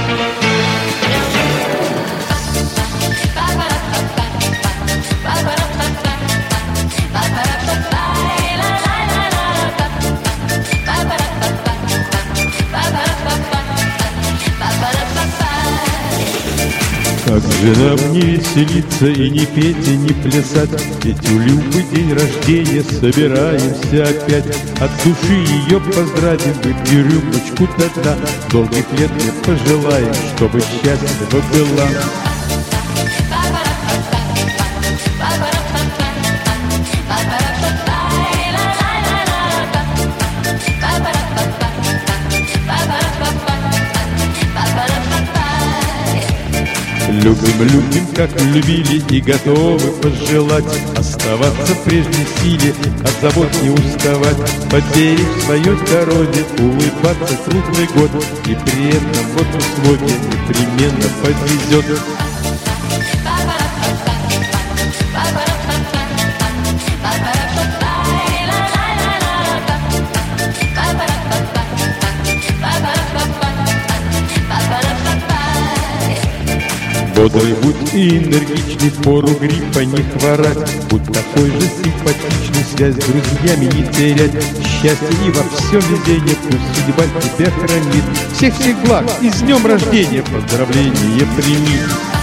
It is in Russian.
Как же нам не веселиться и не петь, и не плясать, ведь у Любы день рождения, собираемся опять. От души ее поздравим, выпьем рюмочку тогда, долгих лет мы пожелаем, чтобы счастлива была. Любим, как любили, и готовы пожелать оставаться в прежней силе, от забот не уставать, поберечь свое здоровье, улыбаться круглый год, и при этом вот условие непременно подвезет. Бодрый будь и энергичный, впору гриппа не хворать, будь такой же симпатичный, связь с друзьями не терять. Счастье и во всем везение, пусть судьба тебя хранит. Всех благ и с днем рождения поздравления прими.